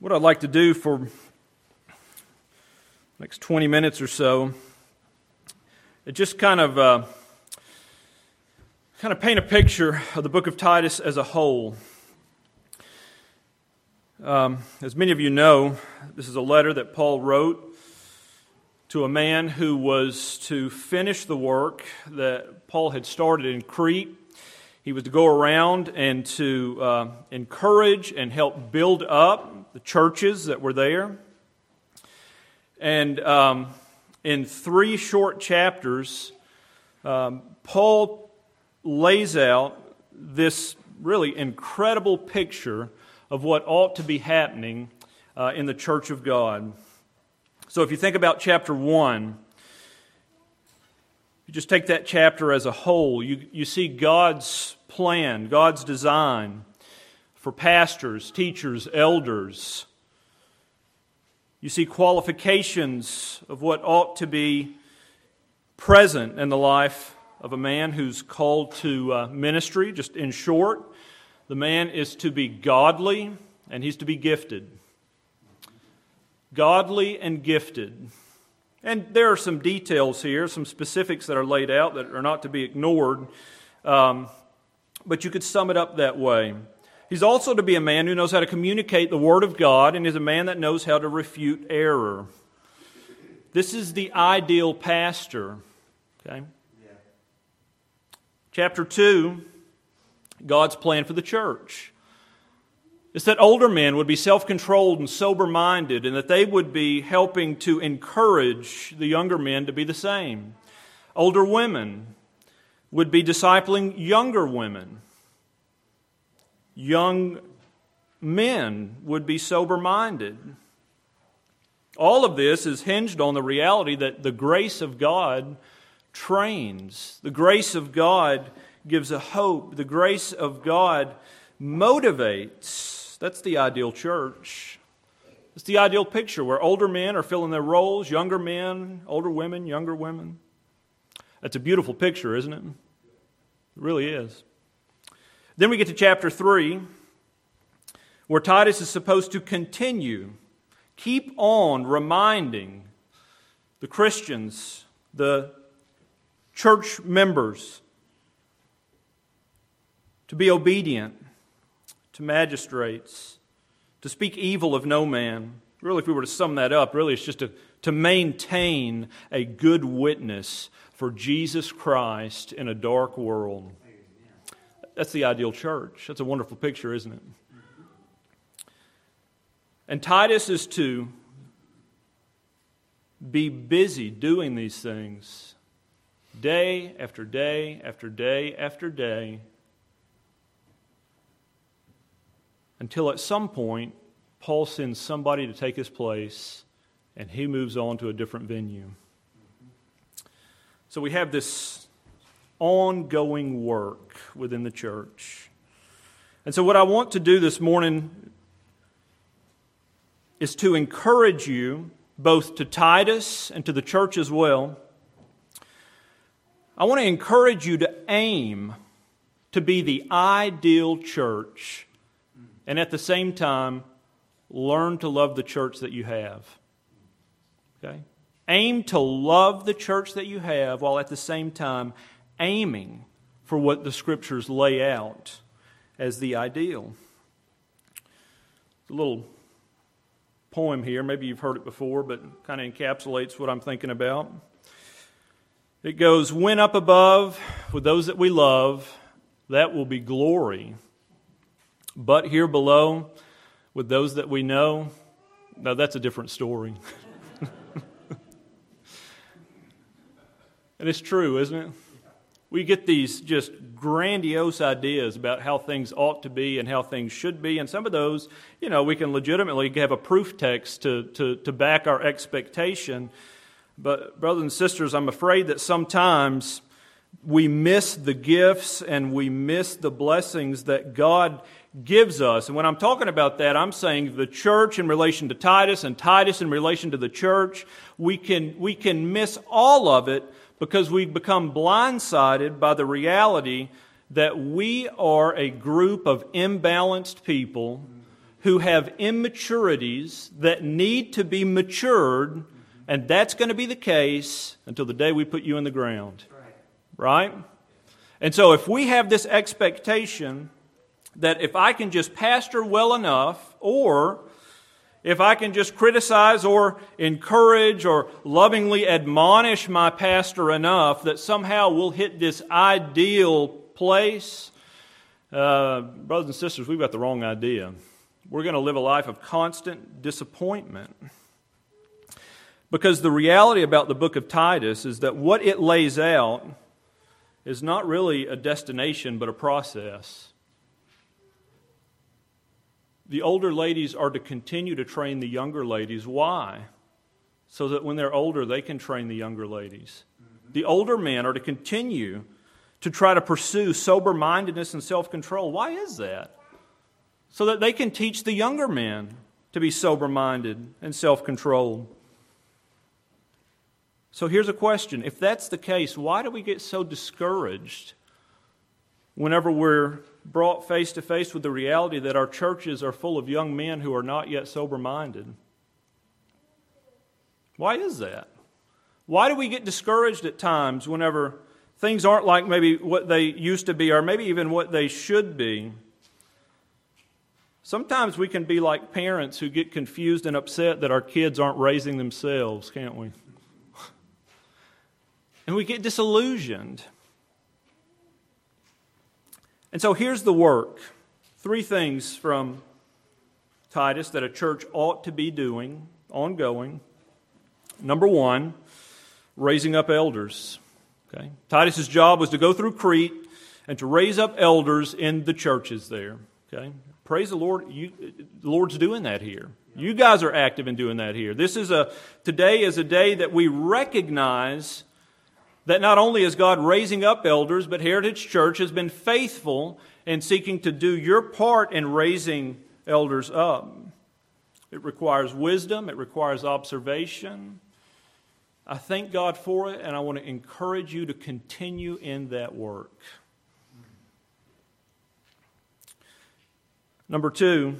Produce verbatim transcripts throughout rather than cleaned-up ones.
What I'd like to do for the next twenty minutes or so is just kind of uh, kind of paint a picture of the book of Titus as a whole. Um, as many of you know, this is a letter that Paul wrote to a man who was to finish the work that Paul had started in Crete. He was to go around and to uh, encourage and help build up the churches that were there. And um, in three short chapters, um, Paul lays out this really incredible picture of what ought to be happening uh, in the church of God. So if you think about chapter one, you just take that chapter as a whole, you, you see God's plan, God's design for pastors, teachers, elders. You see qualifications of what ought to be present in the life of a man who's called to uh, ministry. Just in short, the man is to be godly and he's to be gifted. Godly and gifted. And there are some details here, some specifics that are laid out that are not to be ignored. Um, but you could sum it up that way. He's also to be a man who knows how to communicate the Word of God and is a man that knows how to refute error. This is the ideal pastor. Okay. Yeah. Chapter two, God's plan for the church. It's that older men would be self-controlled and sober-minded, and that they would be helping to encourage the younger men to be the same. Older women would be discipling younger women. Young men would be sober-minded. All of this is hinged on the reality that the grace of God trains. The grace of God gives a hope. The grace of God motivates. That's the ideal church. It's the ideal picture where older men are filling their roles, younger men, older women, younger women. That's a beautiful picture, isn't it? It really is. Then we get to chapter three, where Titus is supposed to continue, keep on reminding the Christians, the church members, to be obedient to magistrates, to speak evil of no man. Really, if we were to sum that up, really it's just to, to maintain a good witness for Jesus Christ in a dark world. That's the ideal church. That's a wonderful picture, isn't it? And Titus is to be busy doing these things day after day after day after day, until at some point, Paul sends somebody to take his place, and he moves on to a different venue. So we have this ongoing work within the church. And so what I want to do this morning is to encourage you, both to Titus and to the church as well. I want to encourage you to aim to be the ideal church, and at the same time, learn to love the church that you have. Okay? Aim to love the church that you have, while at the same time aiming for what the Scriptures lay out as the ideal. It's a little poem here. Maybe you've heard it before, but kind of encapsulates what I'm thinking about. It goes, "When up above with those that we love, that will be glory. But here below, with those that we know, now that's a different story." And it's true, isn't it? We get these just grandiose ideas about how things ought to be and how things should be. And some of those, you know, we can legitimately have a proof text to, to, to back our expectation. But brothers and sisters, I'm afraid that sometimes we miss the gifts and we miss the blessings that God gives us. And when I'm talking about that, I'm saying the church in relation to Titus and Titus in relation to the church. We can, we can miss all of it because we've become blindsided by the reality that we are a group of imbalanced people who have immaturities that need to be matured, and that's going to be the case until the day we put you in the ground. Right? And so if we have this expectation that if I can just pastor well enough, or if I can just criticize or encourage or lovingly admonish my pastor enough, that somehow we'll hit this ideal place, uh, brothers and sisters, we've got the wrong idea. We're going to live a life of constant disappointment. Because the reality about the book of Titus is that what it lays out is not really a destination, but a process. The older ladies are to continue to train the younger ladies. Why? So that when they're older, they can train the younger ladies. Mm-hmm. The older men are to continue to try to pursue sober-mindedness and self-control. Why is that? So that they can teach the younger men to be sober-minded and self-controlled. So here's a question. If that's the case, why do we get so discouraged whenever we're brought face to face with the reality that our churches are full of young men who are not yet sober-minded? Why is that? Why do we get discouraged at times whenever things aren't like maybe what they used to be, or maybe even what they should be? Sometimes we can be like parents who get confused and upset that our kids aren't raising themselves, can't we? And we get disillusioned. And so here's the work. Three things from Titus that a church ought to be doing, ongoing. Number one, raising up elders. Okay? Titus's job was to go through Crete and to raise up elders in the churches there. Okay? Praise the Lord. You, the Lord's doing that here. You guys are active in doing that here. This is a today is a day that we recognize that not only is God raising up elders, but Heritage Church has been faithful in seeking to do your part in raising elders up. It requires wisdom. It requires observation. I thank God for it, and I want to encourage you to continue in that work. Number two,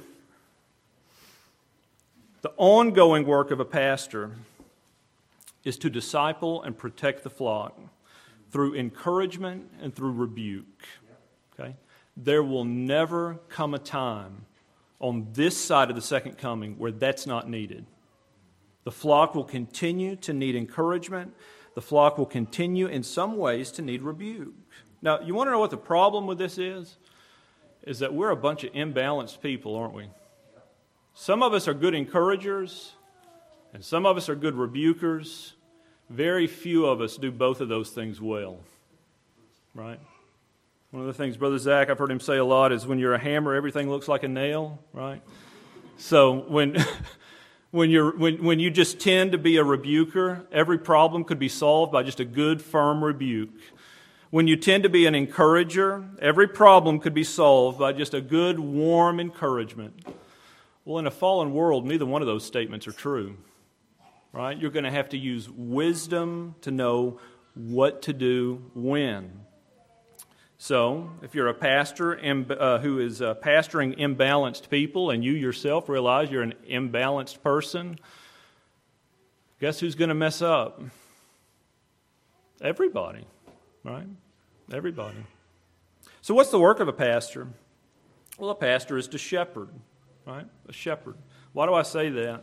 the ongoing work of a pastor is to disciple and protect the flock through encouragement and through rebuke. Okay? There will never come a time on this side of the second coming where that's not needed. The flock will continue to need encouragement. The flock will continue in some ways to need rebuke. Now, you want to know what the problem with this is? Is that we're a bunch of imbalanced people, aren't we? Some of us are good encouragers, and some of us are good rebukers. Very few of us do both of those things well, right? One of the things Brother Zach, I've heard him say a lot, is when you're a hammer, everything looks like a nail, right? So when when you're when when you just tend to be a rebuker, every problem could be solved by just a good, firm rebuke. When you tend to be an encourager, every problem could be solved by just a good, warm encouragement. Well, in a fallen world, neither one of those statements are true. Right? You're going to have to use wisdom to know what to do when. So, if you're a pastor uh, who is uh, pastoring imbalanced people, and you yourself realize you're an imbalanced person, guess who's going to mess up? Everybody, right? Everybody. So what's the work of a pastor? Well, a pastor is to shepherd, right? A shepherd. Why do I say that?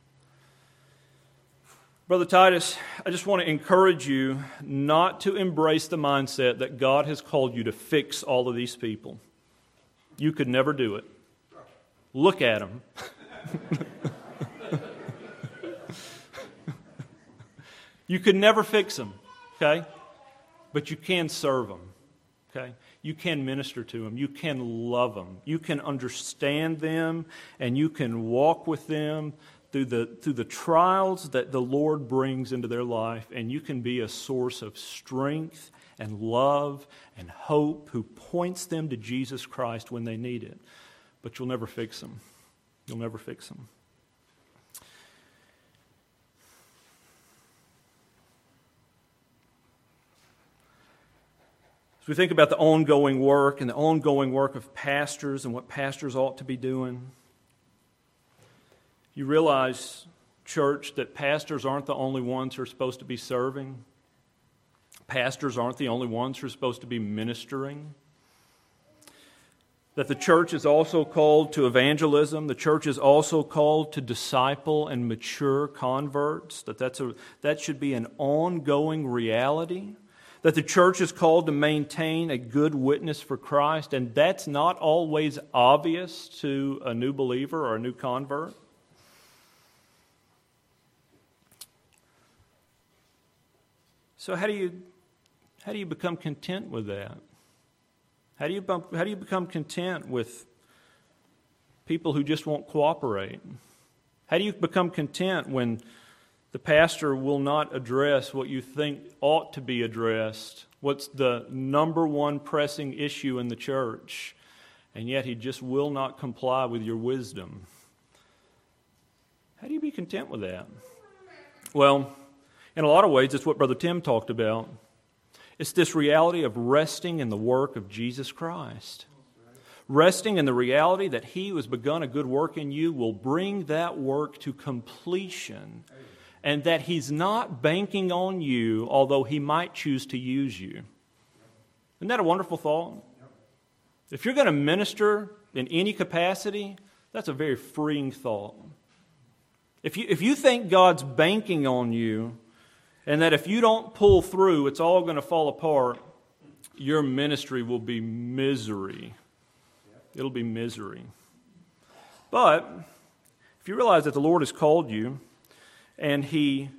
Brother Titus, I just want to encourage you not to embrace the mindset that God has called you to fix all of these people. You could never do it. Look at them. You could never fix them, okay? But you can serve them, okay? You can minister to them. You can love them. You can understand them, and you can walk with them through the through the trials that the Lord brings into their life, and you can be a source of strength and love and hope who points them to Jesus Christ when they need it. But you'll never fix them. You'll never fix them. As we think about the ongoing work and the ongoing work of pastors and what pastors ought to be doing, You realize, church, that pastors aren't the only ones who are supposed to be serving. Pastors aren't the only ones who are supposed to be ministering. That the church is also called to evangelism. The church is also called to disciple and mature converts. That that's a, that should be an ongoing reality. That the church is called to maintain a good witness for Christ. And that's not always obvious to a new believer or a new convert. So how do you how do you become content with that? How do you how do you become content with people who just won't cooperate? How do you become content when the pastor will not address what you think ought to be addressed? What's the number one pressing issue in the church? And yet he just will not comply with your wisdom. How do you be content with that? Well, in a lot of ways, it's what Brother Tim talked about. It's this reality of resting in the work of Jesus Christ. Resting in the reality that He who has begun a good work in you will bring that work to completion. And that He's not banking on you, although He might choose to use you. Isn't that a wonderful thought? If you're going to minister in any capacity, that's a very freeing thought. If you, if you think God's banking on you, and that if you don't pull through, it's all going to fall apart, your ministry will be misery. It'll be misery. But if you realize that the Lord has called you, and He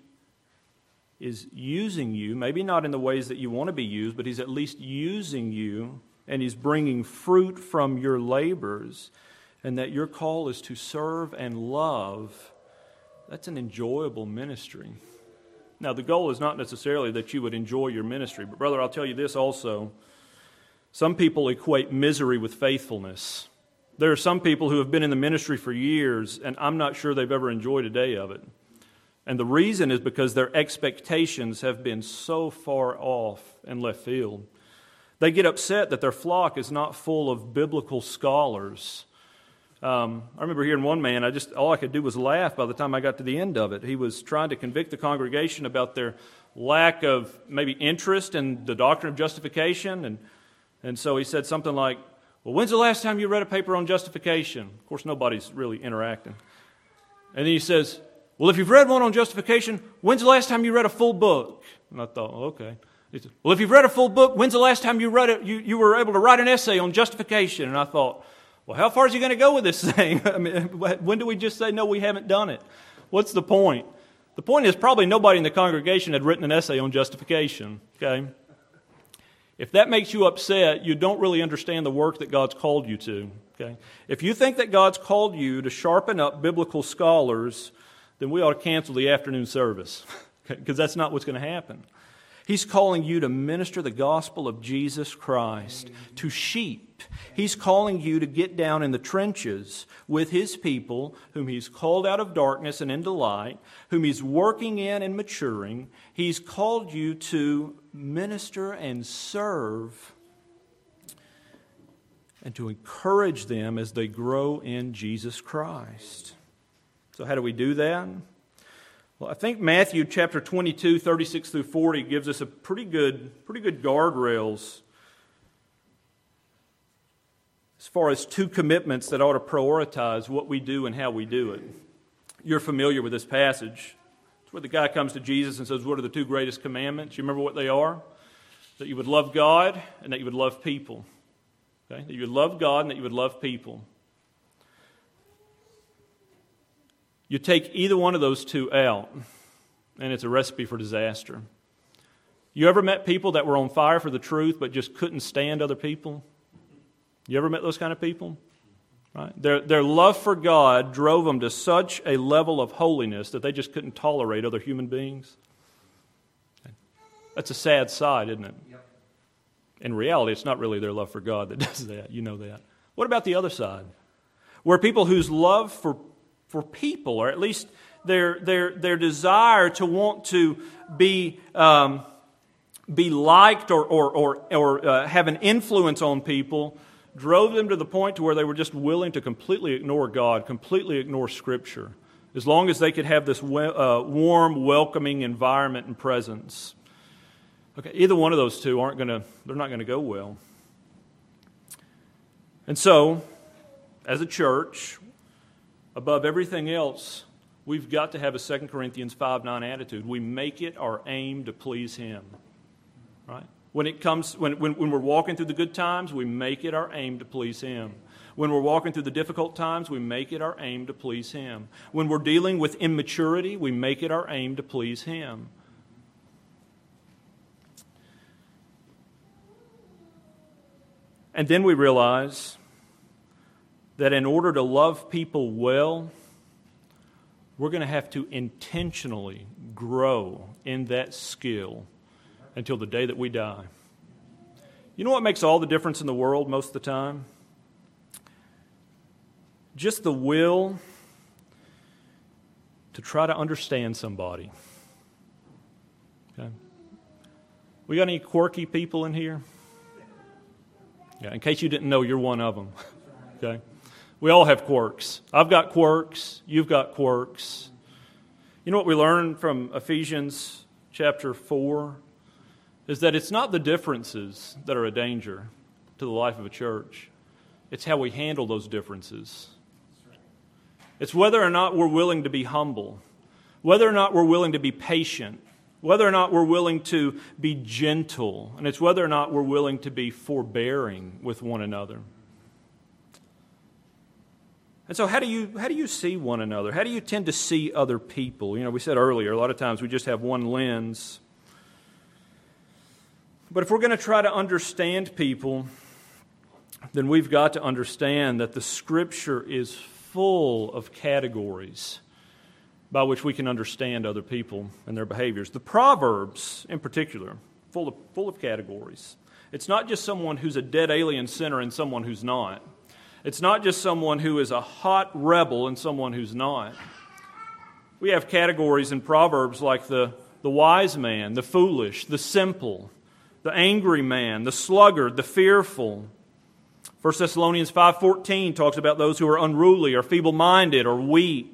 is using you, maybe not in the ways that you want to be used, but He's at least using you, and He's bringing fruit from your labors, and that your call is to serve and love, that's an enjoyable ministry. Now, the goal is not necessarily that you would enjoy your ministry, but brother, I'll tell you this also. Some people equate misery with faithfulness. There are some people who have been in the ministry for years, and I'm not sure they've ever enjoyed a day of it. And the reason is because their expectations have been so far off and left field. They get upset that their flock is not full of biblical scholars. Um, I remember hearing one man, I just all I could do was laugh by the time I got to the end of it. He was trying to convict the congregation about their lack of maybe interest in the doctrine of justification. And, and so he said something like, well, when's the last time you read a paper on justification? Of course, nobody's really interacting. And then he says, well, if you've read one on justification, when's the last time you read a full book? And I thought, well, okay. He said, well, if you've read a full book, when's the last time you read it? You, you were able to write an essay on justification? And I thought, well, how far is he going to go with this thing? I mean, when do we just say, no, we haven't done it? What's the point? The point is probably nobody in the congregation had written an essay on justification, okay? If that makes you upset, you don't really understand the work that God's called you to, okay? If you think that God's called you to sharpen up biblical scholars, then we ought to cancel the afternoon service, because that's not what's going to happen. He's calling you to minister the gospel of Jesus Christ to sheep. He's calling you to get down in the trenches with His people, whom He's called out of darkness and into light, whom He's working in and maturing. He's called you to minister and serve and to encourage them as they grow in Jesus Christ. So how do we do that? Well, I think Matthew chapter twenty-two, thirty-six through forty gives us a pretty good, pretty good guardrails as far as two commitments that ought to prioritize what we do and how we do it. You're familiar with this passage. It's where the guy comes to Jesus and says, what are the two greatest commandments? You remember what they are? That you would love God and that you would love people. Okay? That you would love God and that you would love people. You take either one of those two out, and it's a recipe for disaster. You ever met people that were on fire for the truth but just couldn't stand other people? You ever met those kind of people? Right? Their, their love for God drove them to such a level of holiness that they just couldn't tolerate other human beings. That's a sad sight, isn't it? Yep. In reality, it's not really their love for God that does that. You know that. What about the other side? Where people whose love for for people, or at least their their their desire to want to be um, be liked or or or, or uh, have an influence on people, drove them to the point to where they were just willing to completely ignore God, completely ignore Scripture. as long as they could have this uh, warm, welcoming environment and presence. Okay, either one of those two aren't going to, they're not going to go well. And so, as a church, above everything else, we've got to have a Second Corinthians five nine attitude. We make it our aim to please Him. Right? When it comes, when, when, when we're walking through the good times, we make it our aim to please Him. When we're walking through the difficult times, we make it our aim to please Him. When we're dealing with immaturity, we make it our aim to please Him. And then we realize that in order to love people well, we're going to have to intentionally grow in that skill until the day that we die. You know what makes all the difference in the world most of the time? Just the will to try to understand somebody. Okay? We got any quirky people in here? Yeah, in case you didn't know, you're one of them. Okay? We all have quirks. I've got quirks. You've got quirks. You know what we learn from Ephesians chapter four? Is that it's not the differences that are a danger to the life of a church. It's how we handle those differences. It's whether or not we're willing to be humble, whether or not we're willing to be patient, whether or not we're willing to be gentle, and it's whether or not we're willing to be forbearing with one another. And so how do you how do you see one another? How do you tend to see other people? You know, we said earlier, a lot of times we just have one lens. But if we're going to try to understand people, then we've got to understand that the Scripture is full of categories by which we can understand other people and their behaviors. The Proverbs, in particular, full of, full of categories. It's not just someone who's a dead alien sinner and someone who's not. It's not just someone who is a hot rebel and someone who's not. We have categories in Proverbs like the, the wise man, the foolish, the simple, the angry man, the sluggard, the fearful. First Thessalonians five fourteen talks about those who are unruly or feeble-minded or weak.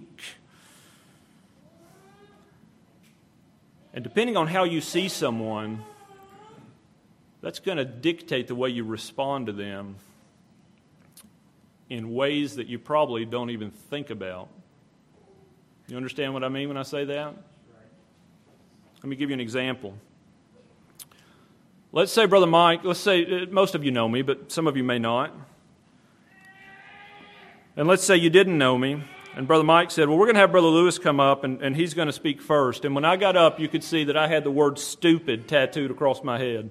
And depending on how you see someone, that's going to dictate the way you respond to them in ways that you probably don't even think about. You understand what I mean when I say that? Let me give you an example. Let's say, Brother Mike, let's say, most of you know me, but some of you may not. And let's say you didn't know me, and Brother Mike said, well, we're going to have Brother Lewis come up, and, and he's going to speak first. And when I got up, you could see that I had the word stupid tattooed across my head.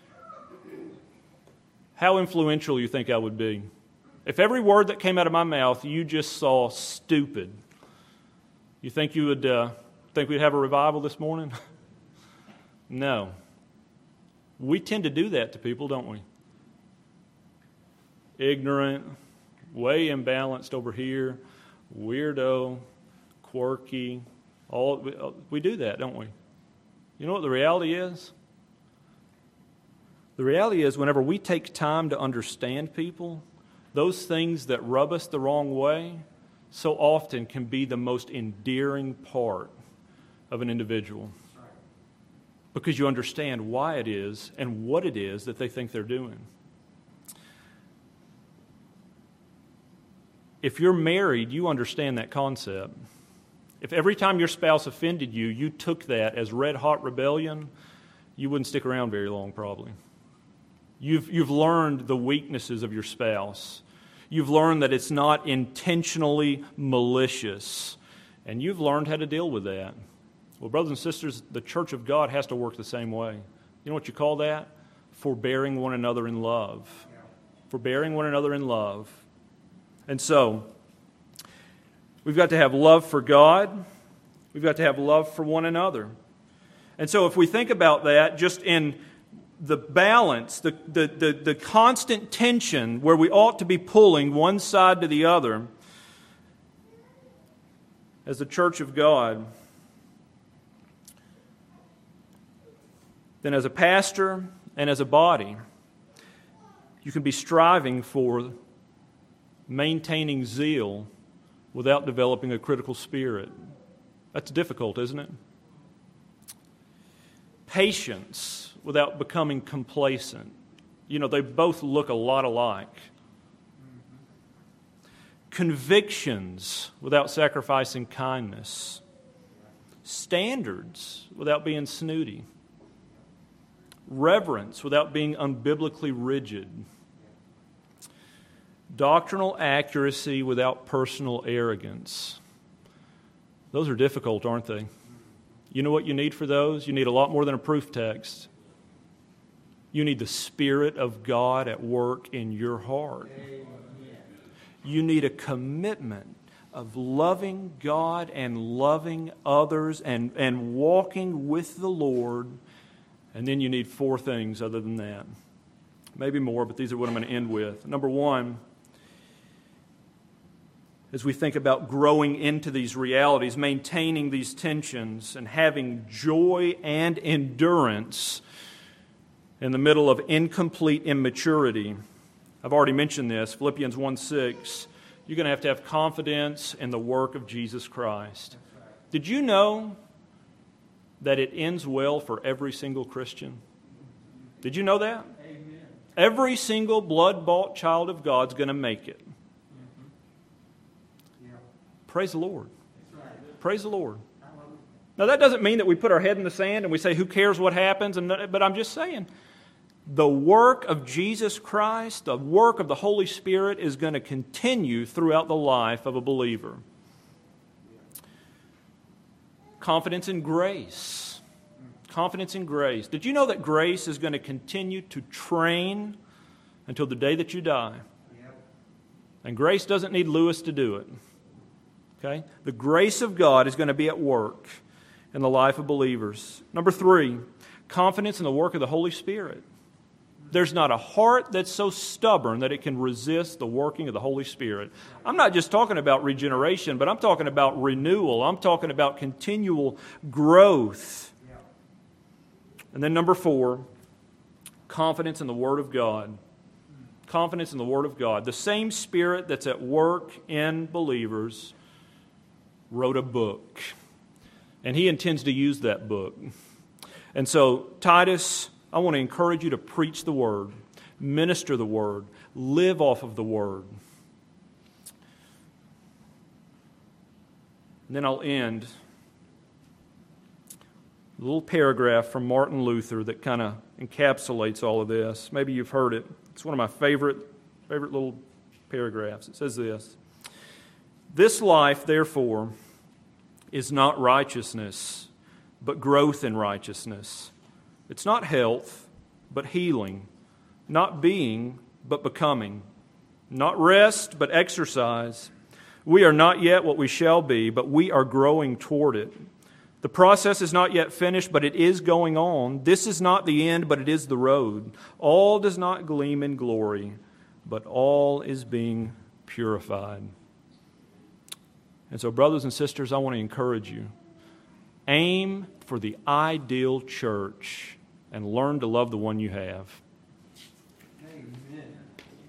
How influential you think I would be? If every word that came out of my mouth you just saw stupid, you think you would uh, think we'd have a revival this morning? No. We tend to do that to people, don't we? Ignorant, way imbalanced over here, weirdo, quirky. All we do that, don't we? You know what the reality is? The reality is whenever we take time to understand people, those things that rub us the wrong way so often can be the most endearing part of an individual. Because you understand why it is and what it is that they think they're doing. If you're married, you understand that concept. If every time your spouse offended you, you took that as red-hot rebellion, you wouldn't stick around very long probably. You've, you've learned the weaknesses of your spouse. You've learned that it's not intentionally malicious. And you've learned how to deal with that. Well, brothers and sisters, the church of God has to work the same way. You know what you call that? Forbearing one another in love. Forbearing one another in love. And so, we've got to have love for God. We've got to have love for one another. And so if we think about that just in the balance, the, the, the, the constant tension where we ought to be pulling one side to the other, as the church of God, then as a pastor and as a body, you can be striving for maintaining zeal without developing a critical spirit. That's difficult, isn't it? Patience without becoming complacent. You know, they both look a lot alike. Convictions without sacrificing kindness. Standards without being snooty. Reverence without being unbiblically rigid. Doctrinal accuracy without personal arrogance. Those are difficult, aren't they? You know what you need for those? You need a lot more than a proof text. You need the Spirit of God at work in your heart. You need a commitment of loving God and loving others and, and walking with the Lord. And then you need four things other than that. Maybe more, but these are what I'm going to end with. Number one, as we think about growing into these realities, maintaining these tensions, and having joy and endurance in the middle of incomplete immaturity. I've already mentioned this, Philippians one six. You're going to have to have confidence in the work of Jesus Christ. Did you know that it ends well for every single Christian? Did you know that? Amen. Every single blood-bought child of God's going to make it. Mm-hmm. Yeah. Praise the Lord. Right. Praise the Lord. Now, that doesn't mean that we put our head in the sand and we say, who cares what happens? And but I'm just saying, the work of Jesus Christ, the work of the Holy Spirit is going to continue throughout the life of a believer. Confidence in grace. Confidence in grace. Did you know that grace is going to continue to train until the day that you die? And grace doesn't need Lewis to do it. Okay? The grace of God is going to be at work in the life of believers. Number three, confidence in the work of the Holy Spirit. There's not a heart that's so stubborn that it can resist the working of the Holy Spirit. I'm not just talking about regeneration, but I'm talking about renewal. I'm talking about continual growth. And then number four, confidence in the Word of God. Confidence in the Word of God. The same Spirit that's at work in believers wrote a book. And He intends to use that book. And so, Titus, I want to encourage you to preach the Word, minister the Word, live off of the Word. And then I'll end a little paragraph from Martin Luther that kind of encapsulates all of this. Maybe you've heard it. It's one of my favorite, favorite little paragraphs. It says this: "This life, therefore, is not righteousness, but growth in righteousness. It's not health, but healing. Not being, but becoming. Not rest, but exercise. We are not yet what we shall be, but we are growing toward it. The process is not yet finished, but it is going on. This is not the end, but it is the road. All does not gleam in glory, but all is being purified." And so, brothers and sisters, I want to encourage you. Aim for the ideal church and learn to love the one you have.